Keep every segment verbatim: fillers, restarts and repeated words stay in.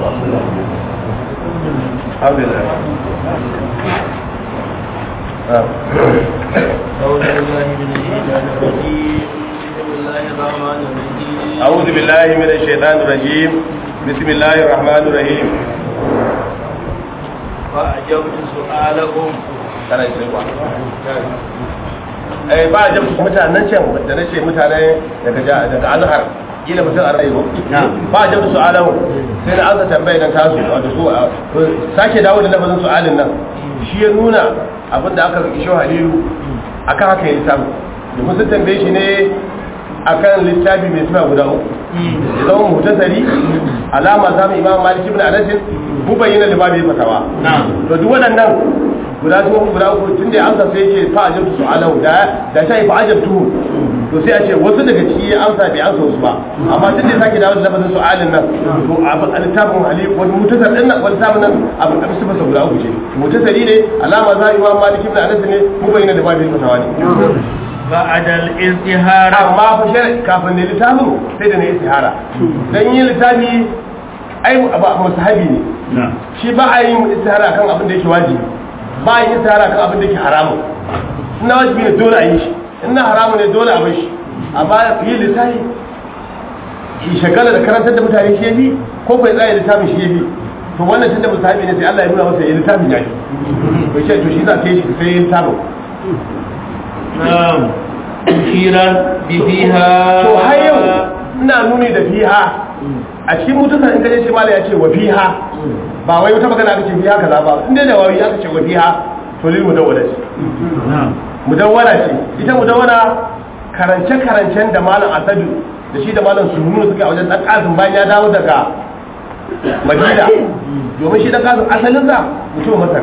alhamdulillah. أعوذ بالله من الشيطان الرجيم بسم الله الرحمن الرحيم فأجبت سؤالكم kana yi ba eh ba jam mutanen can da nace mutane daga daga azhar kila mutum a rayu ba jam su'alahu sai na aka tambaye dan tasu wato su sake dawo da lafazin su'alin nan shi ya nuna abinda aka riki shi halilu akan haka ya samu domin sun tambaye shi ne akan littafi mai suna guda uku ya zama mutasari alama zamu imam malik ibn anas ku bayyana libabi fatawa to duk waɗannan guda su guda uku tun da amsa sai yake fa ajabtu su'alahu da da sai fa ajabtu to sai a ce wasu daga ciki ya amsa bai amsa wasu ba amma tun da sake dawo da lafazin su'alin nan to a littafin ali wani mutasar din nan wani samun nan abu da su fasa guda uku ce mutasari ne alama zamu imam malik ibn anas ne ku bayyana libabi fatawa ne بعد الاستهارة amma fa shi kafin ne littafin sai da ne istihara dan yin littafi ai ba musahabi ne shi ba a yin istihara kan abin da yake wajibi ba a yin istihara kan abin da yake haramu ina wajibi ne dole a yi shi ina haramu ne dole a bar shi amma yi littafi shi shagala da karantar da mutane shi yafi ko kai tsaye littafin shi yafi to wannan tunda musahabi ne sai Allah ya nuna masa yi littafin yayi to shi to shi za ka yi shi sai littafin نعم مشيرا بفيها to har yau ina nuni da fiha a cikin mutunta in kaje shi mala ya ce wa fiha ba wai wata magana aka ce fiha kaza ba inda da wawi aka ce wa fiha to lil mudawwala ce mudawwala ce ita mudawwala karance karancen da malam asadu da shi da malam sununu suka a wajen dan kasim bayan ya dawo daga madina domin shi dan kasim asalin sa mutum masar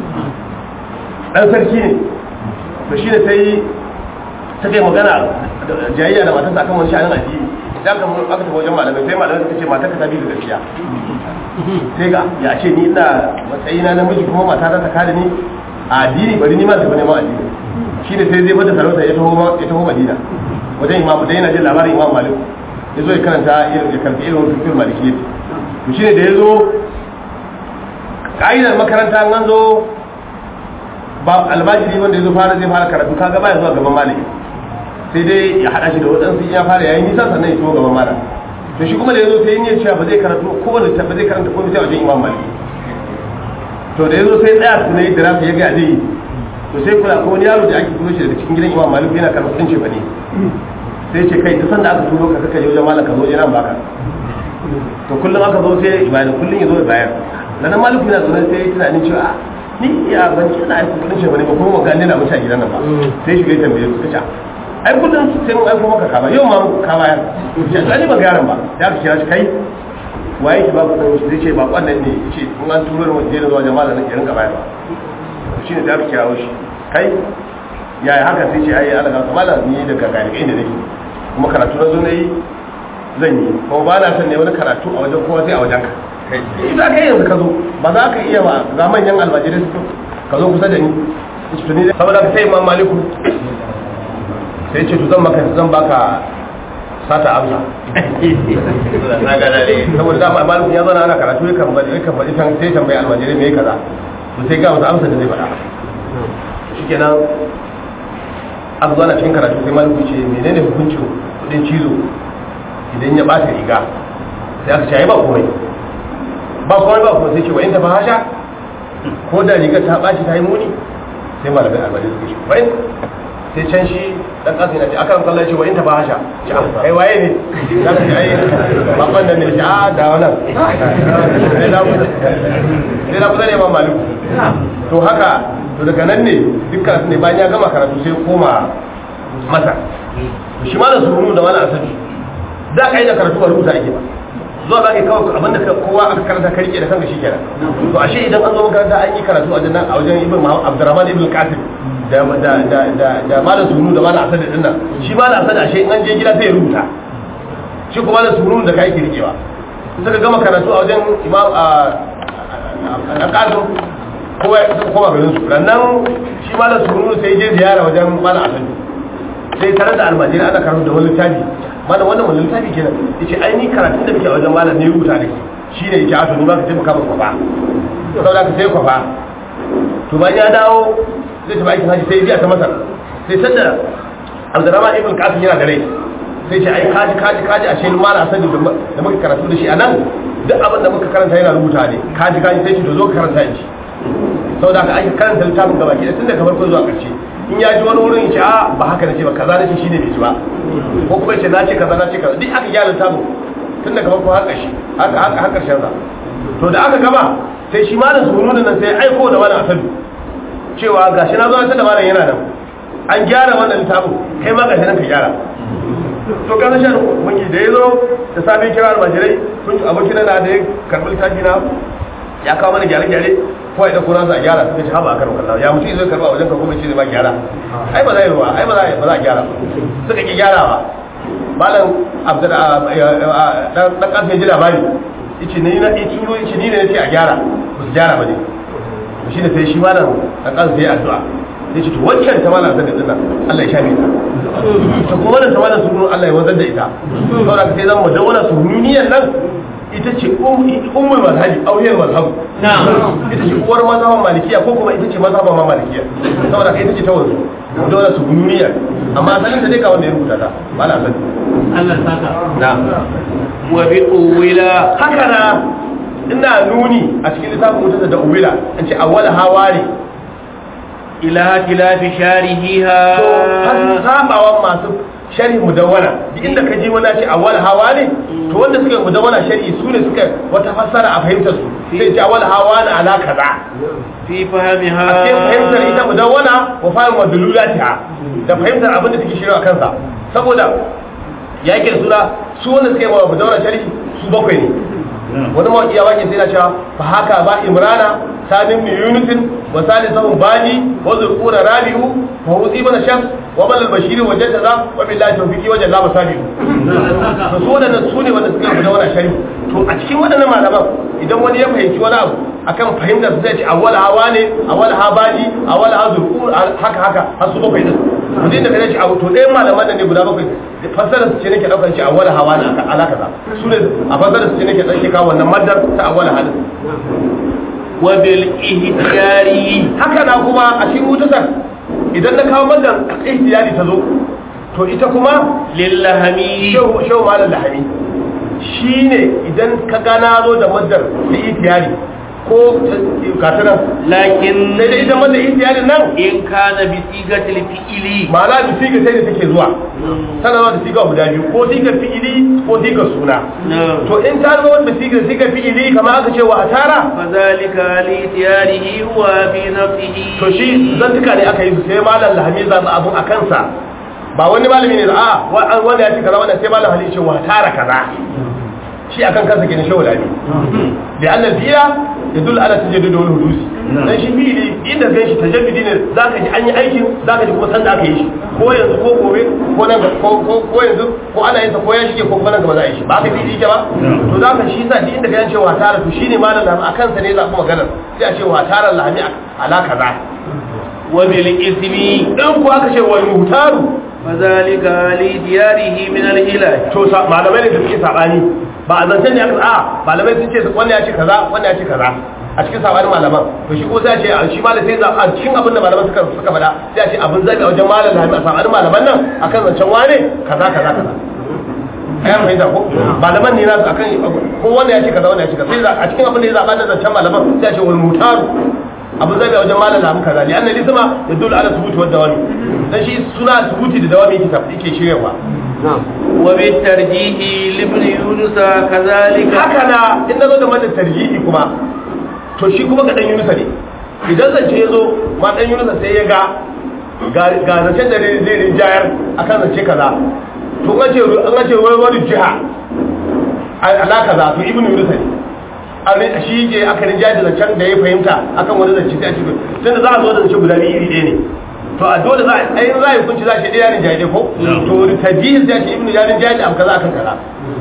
dan sarki ne to shi ne sai ta kai magana jayayya da matarsa akan wani sha'anin addini da aka aka tafi wajen malamai sai malamai suka ce matar ka ta bi da gaskiya sai ga ya ce ni ina matsayina namiji kuma mata ta kada ni a addini bari ni ma sai neman addini shi ne sai zai bada sarauta ya taho ya taho Madina wajen imamu da yana jin labarin Imam Malik ya zo ya karanta irin ya karanta irin fiqh maliki to shi ne da ya zo ka'idar makaranta an zo ba albajiri wanda yazo fara zai fara karatu kaga ba ya zuwa gaban malami sai dai ya hada shi da wadansu ya fara yayin nisa sannan ya zo gaban malami to shi kuma da yazo sai yin cewa ba zai karatu ko wanda ba zai karanta ko sai wajen imam malik to da yazo sai tsaya su ne dirasa ya ga dai to sai kula ko wani yaro da ake turo shi daga cikin gidan imam malik yana karatu din ce bane sai ce kai duk sanda aka turo ka kaka je wajen malaka zo je nan baka to kullum aka zo sai ibada kullum ya zo bayar dan malik yana zo sai tunanin cewa ni ya ban ci da aiki kudin shebane ba kuma ga ni na mutu a gidan nan ba sai shiga tambaye su kace ai kudin sai mun aiko maka ka ba yau ma ka bayar sai ni ba garan ba ya ka kira shi kai waye ki ba kudin shi zai ce ba wannan ne yace mun an turo da wajen zuwa jama'a nan ki rinka bayar ba shine da ka kirawo shi kai yaya haka sai ce ai Allah ka mala ni daga gari inda nake kuma karatu na zo nayi zan yi kuma ba na son ne wani karatu a wajen kowa sai a wajen ka idan kai yanzu ka zo ba za ka iya ba ga manyan almajirai su ka zo kusa da ni su ne saboda ka sai imam maliku sai ce to zan maka zan baka sata amsa saboda da maliku ya zauna ana karatu yakan bari yakan bari tan sai tambayi almajirai me kaza to sai ga masa amsa da zai faɗa shikenan aka zo ana cikin karatu sai maliku ce menene hukuncin kudin cizo idan ya bata riga sai aka ce ai ba komai ba kuma ba kuma sai ce wa in ta fahasha ko da rigar ta baci ta yi muni sai malamai albani suka ce bai sai can shi dan kasu yana ce aka kalla ce wa in ta fahasha ce ai waye ne za ka ce ai babban nan ne ce a da wannan sai da kusa sai da kusa ne ma maliku to haka to daga nan ne dukkan ne bayan ya gama karatu sai koma masa shi ma da surunu da wani asabi za ka yi da karatu a rubuta ake ba zuwa za ka yi kawai abinda kowa aka karanta ka rike da kanka shi kenan to ashe idan an zo makaranta an yi karatu a wajen a wajen ibn Abdurrahman ibn Qasim da da da da da malam sunu da malam Asad din nan shi malam Asad ashe in an je gida sai ya rubuta shi kuma malam sunu da kai ke rikewa suka gama karatu a wajen imam a Qasim kowa suka koma garin su rannan shi malam sunu sai je ziyara wajen malam Asad sai tare da almajiri ana karatu da wani littafi malam wannan wani littafi kenan yace ai ni karatun da muke a wajen malam ne rubuta da shi ne ya ce a to ni ba ka taimaka min kwafa saboda ka sai kwafa to bayan ya dawo zai tafi aikin haji sai biya ta masar sai sanda Abdurrahman ibn Qasim yana da rai sai ce ai kaji kaji kaji a shehu mala asadi da muka karatu da shi anan duk abin da muka karanta yana rubuta ne kaji kaji sai ce to zo ka karanta shi saboda ka aika karanta littafin gaba ki tun daga farko zuwa ƙarshe in ya ji wani wurin ya ce a ba haka nace ba kaza nace shine bai ji ba ko kuma ya ce nace kaza nace kaza duk aka gyara littafin tun daga farko har ƙarshe haka haka har ƙarshen sa to da aka gaba sai shi malam sununu nan sai aiko da malam asadu cewa gashi na zo ta da malam yana nan an gyara wannan littafin kai ma gashi nan ka gyara to kan shan mun da yazo da safe kira almajirai kun abokin na da ya karbi littafi na ya kawo mana gyare-gyare ko ya dauko nasa a gyara suka ci haba a karɓar Allah ya mutu zai karɓa wajen ka kuma ce zai ba gyara ai ba za yi ruwa ai ba za a gyara suka ki gyarawa malam abdul dan kasu ya ji labari yace ni na yace ro yace ni ne nace a gyara ba su gyara ba ne shi ne sai shi malam dan kasu ya addu'a yace to wancan ta malam da dinnan Allah ya shafe ta to kuma wannan ta malam sunu Allah ya wazar da ita saboda sai zan mu dawana sununiyan nan ita ce ummul mazhabi auyar mazhabu ita ce uwar mazhaban malikiya ko kuma ita ce mazhaban malikiya saboda kai ita ce ta wanzu dole su gununiya amma asalin ta dai ka wanda ya rubuta ta ba na sani Allah saka na wa bi uwila haka na ina nuni a cikin littafin mutunta da uwila an ce awwal hawari ila tilafi sharihiha to har sabawan masu sharhi mudawwana duk inda ka ji wani ce awwal hawa ne to wanda suka mudawwana sharhi su ne suka wata fassara a fahimtar su sai ce awwal hawa na ala kaza fi fahmiha a cikin fahimtar ita mudawwana wa fahim madlulatiha da fahimtar abin da take shirya kansa saboda yake da sura su wanda suka yi wa mudawwana sharhi su bakwai ne wani mawaki ya wake sai na cewa fa haka ba imrana salim min yunusin wa salisahu bani wa zulqura rabi'u wa huzi bana shams wa bal al-bashir wa jadda wa billahi tawfiqi wa jalla masabihu to su wadannan su ne wanda suka guda wannan shari to a cikin wadannan malaman idan wani ya fahimci wani abu akan fahimtar su zai ce awwal hawa ne awwal habali awwal hazur haka haka har su bakwai din mutum da kaje abu to ɗayan malaman nan ne guda bakwai fassara su ce nake daukar shi awwal hawa ne ala kaza su ne a fassara su ce nake dauke ka wannan maddar ta awwal hadis wa bil ihtiyari haka na kuma a cikin mutasar idan na kawo maddar ihtiyari ta zo to ita kuma lillahami shehu shehu malam lahami shine idan ka gana zo da maddar da ihtiyari ko katanan lakin sai da ita maddar ihtiyari nan in kana bi sigatil fi'ili ma'ana bi siga sai da take zuwa sanarwa da siga guda biyu ko siga fi'ili ko siga suna to in ta zo da siga siga fi'ili kamar aka ce wa atara fazalika li tiyarihi wa bi nafsihi to shi zantuka ne aka yi sai malam lahami zaɓi abun a kansa ba wani malami ne da a wanda ya ce kaza wannan sai malam lahami ce wa tara kaza shi akan kansa kenan shehu lami da annal fiya yadul ala tajaddud wal hudus dan shi fili inda zai shi tajaddudi ne zaka ji an yi aikin zaka ji kuma san da aka yi shi ko yanzu ko gobe ko nan ko ko yanzu ko ana yin sa ko ya shige ko kuma nan gaba za a yi shi ba ka fili yake ba to zaka shi sa duk inda ka yance wa tara to shine malam lahami akan sa ne zaɓi maganar sai a ce wa tara lahami ala kaza wa bil ismi dan ko aka ce wal muhtaru fazalika li diyarihi min al hilal to malamai ne da suke sabani ba a zancen ne aka a malamai sun ce wannan ya ce kaza wannan ya ce kaza a cikin sabanin malaman to shi ko sai ce shi malam sai a cikin abin da malaman suka suka faɗa sai a ce abin zai a wajen malam lahami a sabanin malaman nan akan zancen wane kaza kaza kaza ayan mai da ko malaman ne nasu akan ko wannan ya ce kaza wannan ya ce kaza sai a cikin abin da ya zaba da zancen malaman sai a ce wal mutaru abin zai a wajen malam lahami kaza li anna lisma yadullu ala thubuti wad dawami dan shi suna thubuti da dawami yake tafi yake shiryawa wa bi tarjihi libn yunus kazalika haka na in zo da mata tarjihi kuma to shi kuma ga dan yunus ne idan zance yazo ma dan yunus sai ya ga ga zancen da zai rinjayar akan zance kaza to an ce an ce wai wani jiha ala kaza to ibnu yunus ne an shi ke aka rinjayar da zancen da ya fahimta akan wani zance sai a ce tunda za a zo da zance guda biyu iri ɗaya ne to a dole za a yi za a yi kunci za a ce ɗaya yarin jaye ko to tajihir za a ce ibnu yarin jaye da abu kaza akan kaza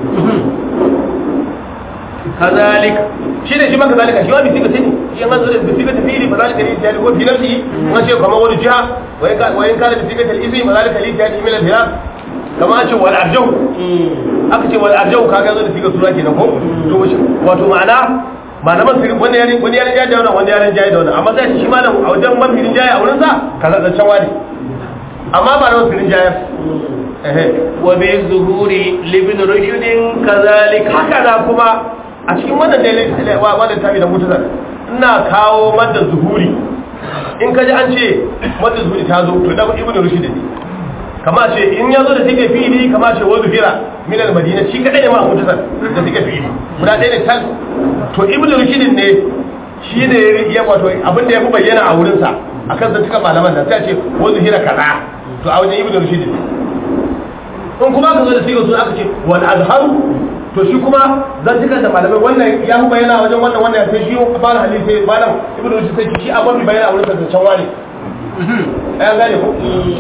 kazalik shi ne shi ma kazalika shi ma bi siga tani shi an zo da bi siga tafili fa zalika li tiyali ko fi nafsi ma ce kamar wani jiha wa in kana bi siga tal ismi fa zalika li tiyali min al hilal kamar an ce wal arjau aka ce wal arjau kaga zo da siga sura kenan ko to wato ma'ana malaman sirri wani yarin wani yarin jayi da wannan wani yarin jayi da wannan amma sai shi malam a wajen mafirin jayi a wurin sa kaza da cewa ne amma ba da mafirin jayi eh wa bi zuhuri libn rushdin kazalika haka da kuma a cikin wannan dalilin wannan tabi da mutazar ina kawo madda zuhuri in kaji an ce madda zuhuri ta zo to da ibnu rushd ne kama ce in yazo da take fili kama ce wa zuhira min al-madina shi kadai ne ma mutazar da take fili guda ɗaya ne tal to ibnu rushd ne shi ne ya wato abin da ya fi bayyana a wurin sa akan zantukan malaman da sai ce wa zuhira kaza to a wajen ibnu rushd ne in kuma ka zo da sigar sun aka ce wal azharu to shi kuma zantukan da malamai wannan ya fi bayyana wajen wannan wannan ya sai shi ba na hadisi malam ibnu rushd sai shi abin da bayyana a wurin sa can wani ayan gane ko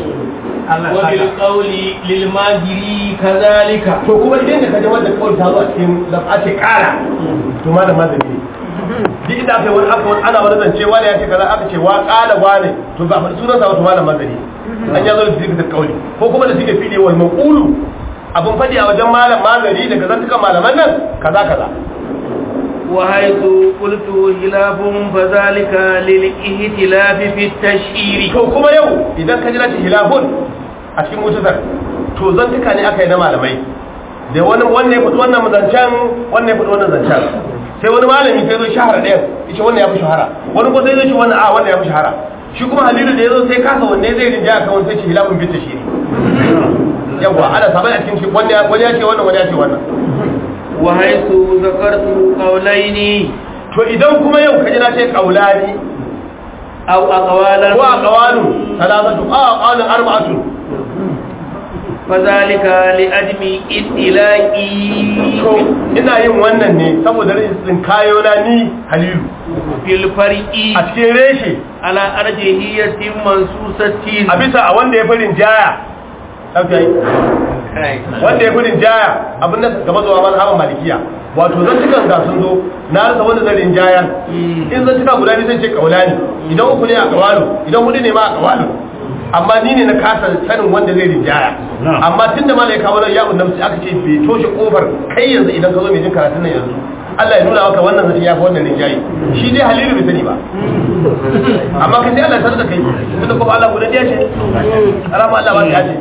wa bil qawli lil majiri kazalika to kuma idan da kaje wanda kawai ta zo a cikin da ake kara to malam mazhabi ne duk inda aka wani aka wani ana wani zance wani ya ce kaza aka ce wa kala wane to ba sunan sa wato malam mazhabi an ya zo da sigar kauli ko kuma da sigar fili wal maqulu abun fadi a wajen malam mazhabi daga zantukan malaman nan kaza kaza wa haythu qultu hilafun fadhalika lil ihtilaf fi at-tashhir to kuma yau idan ka jira hilafun a cikin mutasar to zantuka ne aka yi na malamai da wani wannan ya fadi wannan mazancan wannan ya fadi wannan zancan sai wani malami sai zo shahara ɗaya yace wannan ya fi shahara wani ko sai zo shi wannan a wannan ya fi shahara shi kuma halilu da yazo sai kasa wanne zai rinja ka wani sai ce hilafun bi tashhir yawa ana sabai a cikin shi wani ya ce wannan wani ya ce wannan wa haythu zakartu qawlaini to idan kuma yau kaji na ce qawlani aw aqwalan wa aqwalu salatatu aw aqwalu arba'atu fadhalika li admi ittilaqi to ina yin wannan ne saboda rin kayo na ni halilu fil farqi a cikin reshe ala arjihiyatin mansusatin a bisa a wanda ya farin jaya tafiya wanda ya farin jaya abin da gaba zuwa mazhaban malikiya wato zan cikan ga sun zo na rasa wanda zan rinjaya in zan cika guda ne zan ce kaulani idan uku ne a kawalu idan hudu ne ma a kawalu amma ni ne na kasa sanin wanda zai rinjaya amma tun da malai kawo ya unna musu aka ce bai toshe kofar kai yanzu idan ka zo mai jin karatun nan yanzu Allah ya nuna maka wannan zai ya fi wannan rinjayi shi dai halilu bai sani ba amma kai sai Allah ya sanar da kai tunda kuma Allah guda ya ce alama Allah ba ya ce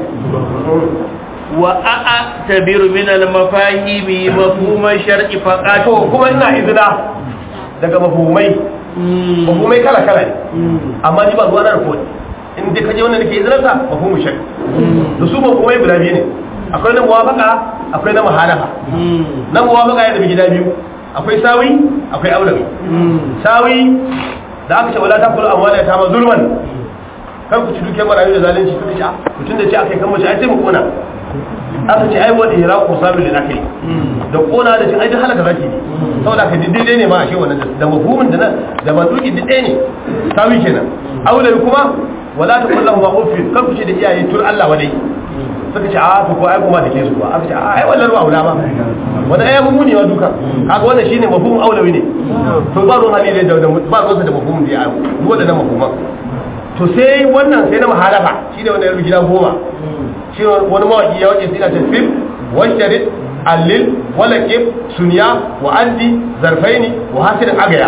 wa a'tabiru min al-mafahimi mafhum shar'i faqat to kuma ina izina daga mafhumai mafhumai kala kala ne amma ni ba zuwa na report in dai kaje wannan nake izinar sa mafhumu shar'i da su mafhumai guda biyu ne akwai na muwafaqa akwai na muhalafa na muwafaqa yana da gida biyu akwai sawi akwai aulawi sawi da aka ce wala taqulu amwala ta ma zulman kar ku ci duke marayu da zalunci kuka ci mutun da ce akai kan mace ai sai mu kona aka ce ai wani hira ko sabi da kai da kona da cin ai duk halaka zaki ne saboda ka diddai ne ma ashe wannan da mafhumin da da manduki diddai ne sawi kenan aulawi kuma wala taqulu lahum uffin kar ku ci da iyaye tur Allah wadai suka ce a to ko ai kuma da ke su ba aka ce ai wannan ruwa aula ba wannan ai mun ne wa duka kaga wannan shine mafhum aulawi ne to ba ruwan halile da ba ruwan da mafhum da ya ruwa da mafhuma to sai wannan sai na mahalafa shine wannan yarbi gida goma shi wani mawaki ya wace sina tasfif washarid allil walaqib sunya wa anti zarfaini wa hasid agaya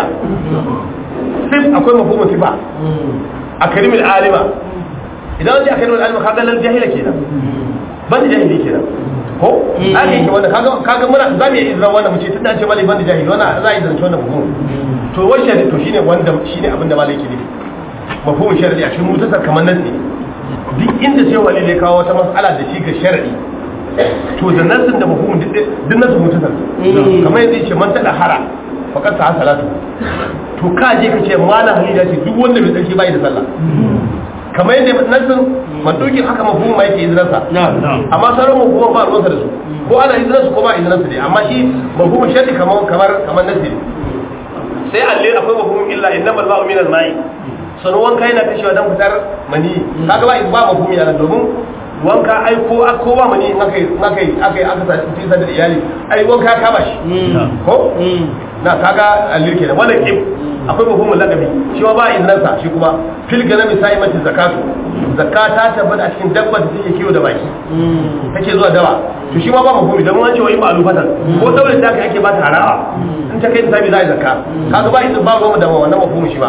sif akwai mafhumu sifa akrimil alima idan wani akrimil alima kaga lal jahila kenan ban da jahili kenan ko ake yi wannan kaga kaga muna za mu yi izran wannan mu ce tunda an ce malai ban da jahili wannan za a yi zance wannan mafhum to washarid to shine wanda shine abin da malai ke nufi mafhum shar'i a cikin mutasar kamar nan ne duk inda sai wali ne kawo wata mas'ala da shi ga shar'i to da nasin da mafhum duk nasin mutasar kamar yadda yace man tada hara faqat sa salatu to ka je ka ce malam halida ce duk wanda bai tsarki bai da sallah kamar yadda nasin mandukin haka mafhum mai yake izinin sa amma sauran mafhum ba ruwansa da su ko ana izinin su ko ba izinin su ne amma shi mafhum shar'i kamar kamar kamar nasi sai alle akwai mafhum illa innamal ma'u minal ma'i sanu wanka yana kashewa don fitar mani kaga ba ba mafhumi yana domin wanka ai ko ko ba mani in aka aka aka aka sa cikin sadar iyali ai wanka ya kama shi ko na kaga alirke da wannan kib akwai mafhumin laqabi shi ma ba iznan sa shi kuma fil ganami sa'imati zakatu zakka ta tabbata a cikin dabba da take kiwo da baki take zuwa dawa to shi ma ba mafhumi dan wani cewa in ba alufatan ko daure ta kai ake ba ta harawa in ta kai ta bi za a zakka kaga ba idan ba ruwa da wannan mafhumi shi ba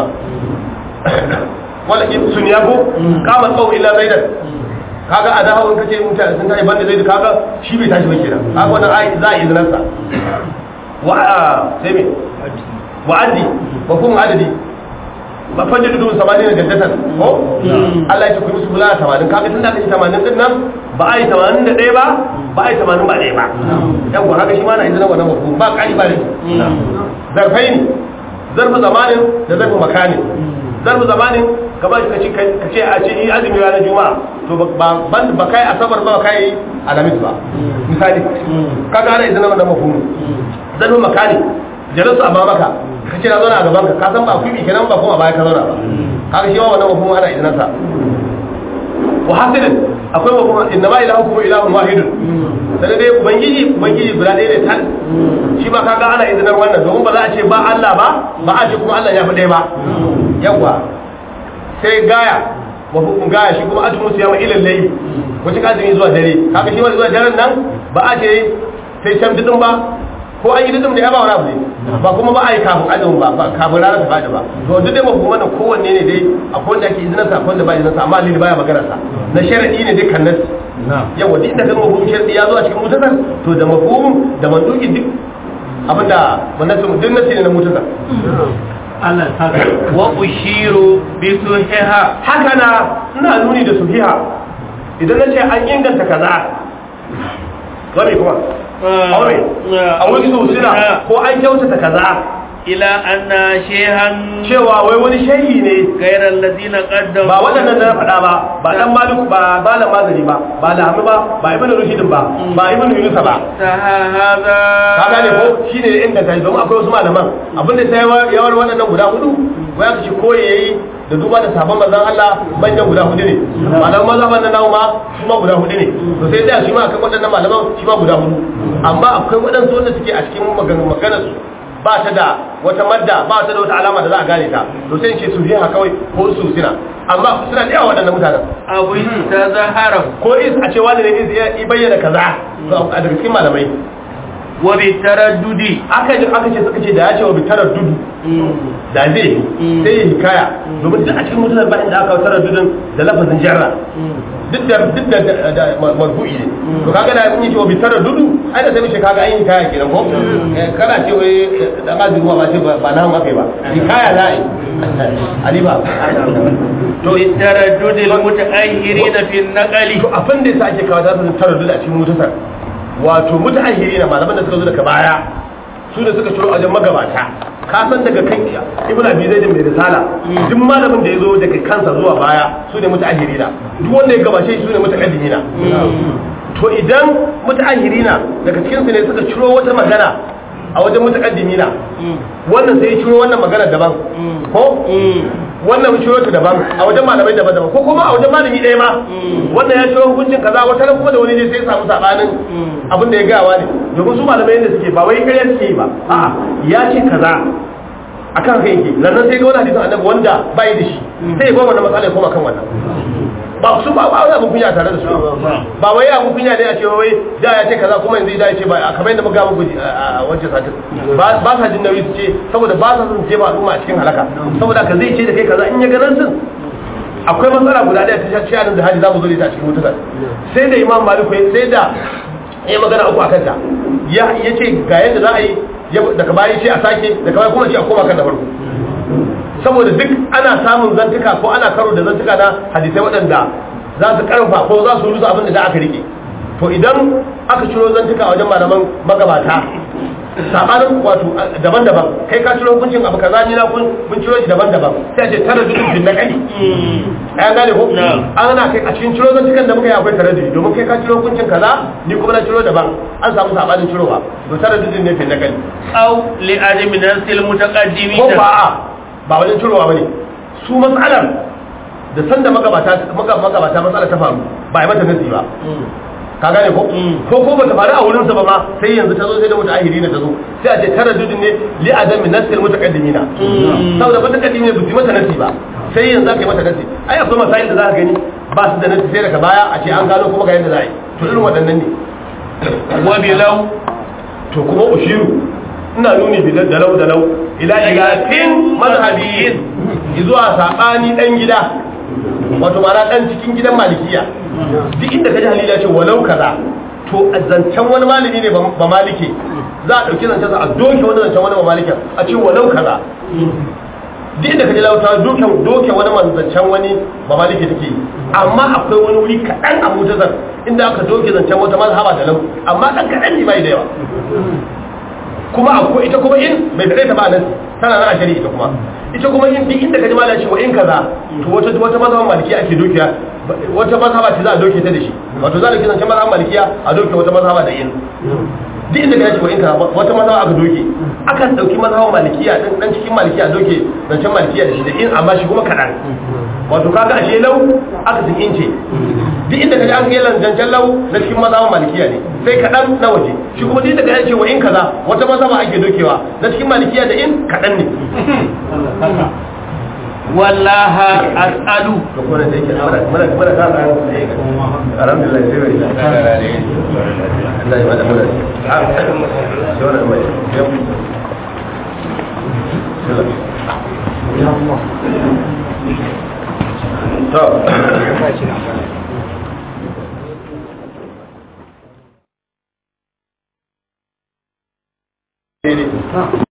wala in sun yabo kama tsawo illa zaidan kaga a dawo in kace mutane sun tashi banda zaidu kaga shi bai tashi ba kenan kaga wannan ai za a yi zinarsa wa sai me wa'adi mafhum adadi ba fajin dubu samanin da jaddatan ko Allah ya ce ku musu bulala tamanin kaga tun da aka yi tamanin din nan ba a yi tamanin da ɗaya ba ba a yi tamanin ba ɗaya ba yawwa haka shi ma na izinin wannan mafhum ba ƙari ba ne zarfai ne zarfi zamanin da zarfi makanin zarfi zamanin ka ba shi ka ce a ce yi azumi ranar juma'a to ba ba kai asabar ba kai alamis ba misali kaga ana izinin wannan mafhum zarfi makani jarasu a mamaka kace na zauna a gaban ka ka san ba kuɗi kenan ba kuma baya ka zauna ba kaga shi ma wannan mafhum ana idan sa wa hasidin akwai mafhum inna ma ilahukum ilahun wahidun sai dai ubangiji ubangiji guda ɗaya ne tan shi ba kaga ana idan wannan domin ba za a ce ba Allah ba ba a ce kuma Allah ya fi ɗaya ba yawa sai gaya mafhum gaya shi kuma atumu siyama ilal layl wace kazumi zuwa dare kaga shi ma zuwa daren nan ba a ce sai can didin ba ko an yi dindin da ya ba wani abu ne ba kuma ba a yi kafin azumin ba ba kafin ranar ta faɗi ba to duk dai mafi wannan kowanne ne dai akwai wanda ake izinin sa akwai wanda ba izinin sa amma lili baya magana sa na sharadi ne dai kan nasi yawa duk inda kan mafhumin sharadi ya zo a cikin mutasar to da mafhumin da manduki duk abinda wannan duk nasi ne na mutasar Allah ta wa ushiru bi suhiha haka na ina nuni da suhiha idan nace an inganta kaza wani kuma aure a wani sosina ko an kyautata kaza ila anna shehan cewa wai wani shehi ne gairar ladina qaddam ba wadannan da na faɗa ba ba dan malik ba ba la mazari ba ba la hamu ba ba ibnu rushd ba ba ibnu yunus ba hada ka gane ko shine inda ta zama akwai wasu malaman abinda sai yawar wadannan guda hudu waya kace koyi yayi da duba da sabon manzon Allah manyan guda hudu ne malaman mazhaban nan nawo ma su ma guda hudu ne to sai da shi ma akan wadannan malaman shi ma guda hudu amma akwai wadansu wanda suke a cikin maganar su ba ta da wata madda ba ta da wata alama da za a gane ta to sai in ce su riha kawai ko su sina amma suna da yawa waɗannan mutanen abu ta zahara ko is a ce wani ne is ya bayyana kaza a daga cikin malamai wa bi taraddudi aka ji aka ce suka ce da ya ce wa bi taraddudu da zai sai ya hikaya domin duk a cikin mutanen ba inda aka taraddudin da lafazin jarra duk da duk da marfu'i ne to kaga da mun yi cewa bi taraddudu ai da sai mu ce kaga ai hikaya kenan ko kana ce wai da gazi ruwa ba ce ba na mu akai ba hikaya la ai ali ba to taraddudi al mutaahhirin fi an-naqli to abin da yasa ake kawo da taraddudi a cikin mutasar wato mutaahhirin malaman da suka zo daga baya su ne suka ciro a wajen magabata ka san daga kan ibn abi zaid mai risala duk malamin da yazo daga kansa zuwa baya su ne mutaahhirina duk wanda ya gabace shi su ne mutaqaddimina to idan mutaahhirina daga cikin su ne suka ciro wata magana a wajen mutaqaddimina wannan sai ya ciro wannan magana daban ko wannan ya ciro ta daban a wajen malamai daban daban ko kuma a wajen malami ɗaya ma wannan ya ciro hukuncin kaza wata ran kuma da wani ne sai ya samu sabanin abin da ya gawa ne domin su malamai yadda suke ba wai kariya suke yi ba a'a ya ce kaza akan kai yake lannan sai ga wani hadisin annabi wanda bai da shi sai ya ba wannan matsala ya koma kan wannan ba su ba ba abun kunya tare da su ba wai abun kunya ne a ce wai da ya ce kaza kuma yanzu da ya ce ba kamar yadda muka muku a wancan satin ba ba sa jin nauyi su ce saboda ba sa son ce ba al'umma a cikin halaka saboda ka zai ce da kai kaza in ya ga nan sun akwai matsala guda ɗaya ta shafi da hadi za mu zo da ita a cikin mutasar sai da imam maliku sai da ya magana uku akan ta ya ce ga yadda za a yi daga baya ce a sake daga baya kuma ce a koma kan da farko saboda duk ana samun zantuka ko ana karo da zantuka na hadisai waɗanda za su karfa ko za su rusa abin da aka rike to idan aka ciro zantuka a wajen malaman magabata sabanin wato daban-daban kai ka ciro hukuncin abu kaza ni na kun mun ciro shi daban-daban sai a ce taraddudin bin naqali ai gane ko ana kai a cikin ciro zantukan da muka yi akwai taraddudi domin kai ka ciro hukuncin kaza ni kuma na ciro daban an samu sabanin cirowa to taraddudin ne bin naqali aw li ajmi nasil mutaqaddimin ko ba ba wajen cirowa bane su matsalar da sanda magabata magabata matsalar ta faru ba ai mata nasi ba ka gane ko ko ko bata faru a wurin sa ba ma sai yanzu ta zo sai da mutaahiri ne ta zo sai a ce taraddudin ne li adami nasil mutaqaddimina saboda mutaqaddimina ba su mata nasi ba sai yanzu aka yi mata nasi ai akwai masail da za ka gani ba su da nasi sai daga baya a ce an gano kuma ga yadda za a yi to irin waɗannan ne wa bilau to kuma ushiru ina nuni bi dalau dalau ila ilatin mazhabiyin zuwa sabani dan gida wato ma'ana dan cikin gidan malikiya duk inda kaji halila ce walau kaza to zancen wani malami ne ba malike za a dauki zancen sa a doke wani zancen wani ba malike a ce walau kaza duk inda kaji lauta doke doke wani zancen wani ba malike take amma akwai wani wuri kadan a mutazar inda aka doke zancen wata mazhaba da lau amma dan kadan ne bai da yawa kuma akwai ita kuma in bai fade ta ba nan tana nan a shari'a ita kuma ita kuma in duk inda kaji malami cewa in kaza to wata wata mazhaban maliki ake dokiya wata mazhaba ce za a doke ta da shi wato za a doke zancen mazhaban malikiya a doke wata mazhaba da in duk inda kaji cewa in kaza wata mazhaba aka doke akan dauki mazhaban malikiya din dan cikin malikiya doke zancen malikiya da shi da in amma shi kuma kadan wato kaga ashe lau aka cikin ce duk inda kaji an yi zancen lau na cikin mazhaban malikiya ne sai kadan na waje shi kuma duk inda kaji cewa in kaza wata mazhaba ake dokewa na cikin malikiya da in kadan ne wallaha as'alu to ko da yake mara mara mara ka ga alhamdulillah sai bai Allah ya bada mura ah sai wannan mai ya Allah to